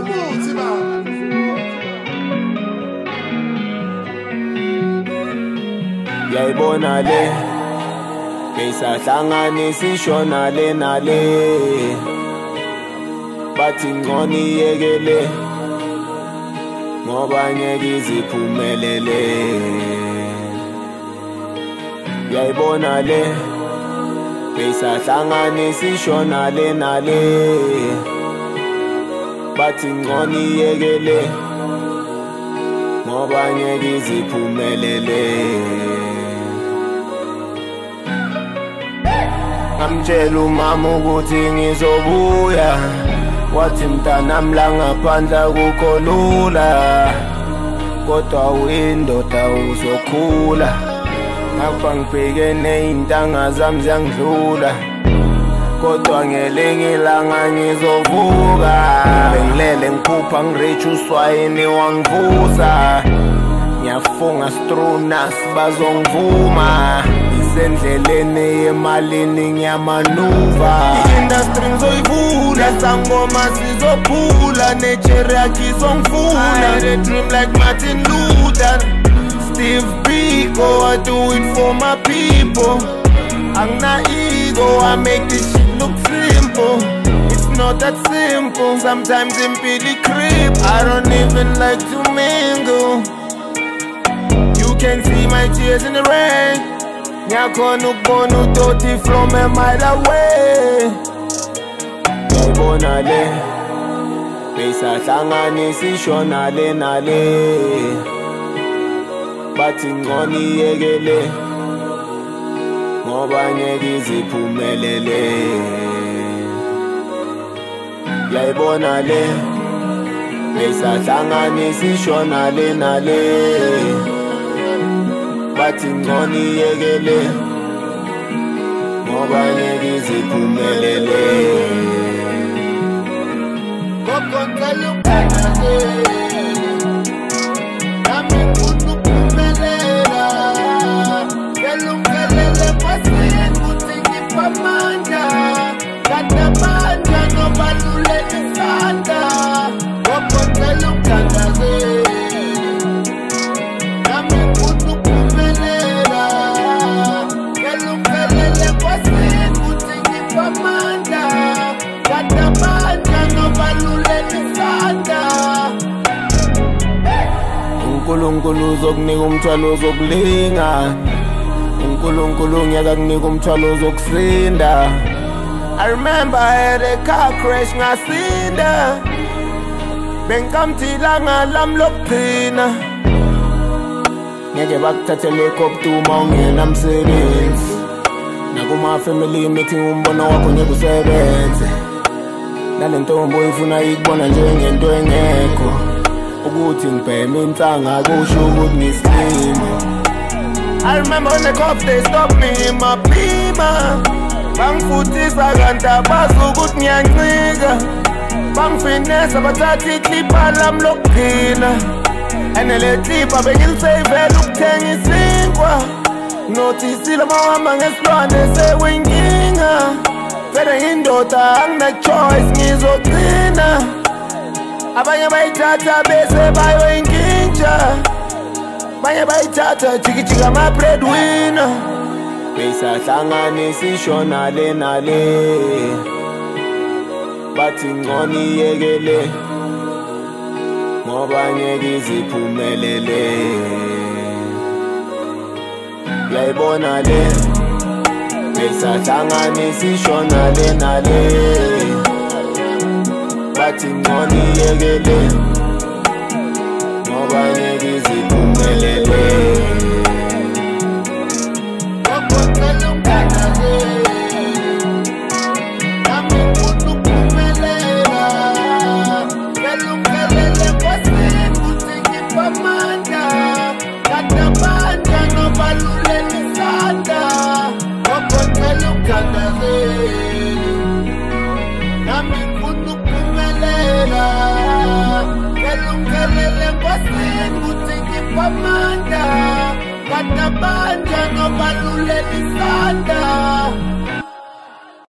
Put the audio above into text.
Yayibona le besahlanganisa ishona le nale bathi ngcono iyekele ngoba ngeke iziphumelele. Yayibona le besahlanganisa ishona le nale bathi ngcono iyekele ngoba ngeke iziphumelele. Ngamtshela umama ukuthi ngizobuya, wathi mntanami la ngaphandle akukho lula, kodwa uyindoda uzokhula. Ngapha ngibhekene iy'ntanga zami ziyangidlula, kodwa ngelinye ilanga ngizovuka. Bengilele ngiphupha ngireche uswayini wangivusa, ngiyafunga strunas bazongivuma. Isendleleni yemalini ngiyamanuva, i-industry ngizoyivula, sangoma sizophula, nature yakhe izongifuna. I dream like Martin Luther, Steve Biko, I do it for my people. Angina ego, I make this shit look simple. It's not that simple, sometimes impede creep. I don't even like to mingle. You can see my tears in the rain. Ngiyakhona ukubona udoti from a mile away. Yayibona le besahlanganisa ishona le nale bathi ngcono iyekele ngoba ngeke iziphumelele. Yayibona le besahlanganisa ishona le nale bathi ngcono iyekele ngoba ngeke iziphumelele. Kokonkela umkhathi nami ngifuna ukuphumelela, ngelungelele masini ukuthi ngipha amandla, kade amandla nobaluleka isandla. Kokonkela umkhathi uNkulunkulu uzokunika umthwalo uzokulinga, uNkulunkulu ngiyaka kunika umthwalo uzokusinda. I remember I had a car crash ngasinda, bengikamthila ngalami lokugcina. Ngeke bakuthathele ikopti uma ungenamsebenzi, nakuma family meeting umbono wakho ngeke usebenze. Nale ntombi oyifuna ikubona njengento engekho, ukuthi ngibheme insanga kusho ukuthi ngislima. I remember when the cops they stopped me in my Beamer, bangifutisa kanti abazi ukuthi ngiyancika, bangifinesa bathatha iklipa lami lokugcina. Ene le klipa bengiliseyivela ukuthenga isinkwa, nothisile mawahamba ngesilwane sewinkinga. Vele indoda angine-choice ngizogcina, abanye bayithatha bese bayoyinkintsha, abanye bayithatha jikijika ama-breadwinner. Besahlanganisa ishona le nale bathi ngcono iyekele ngoba ngeke iziphumelele. Yayibona le besahlanganisa ishona le nale bathi ngcono iyekele ngoba ngeke iziphumelele. Kokonkela umkhathi nami ngifuna ukuphumelela, ngelungelele masini ukuthi ngipha amandla, kade amandla nobaluleka isandla. Kokonkela umkhathi nami ngifuna ukuphumelela, ngelungelele masini ukuthi ngipha amandla, kade amandla nobaluleka isandla.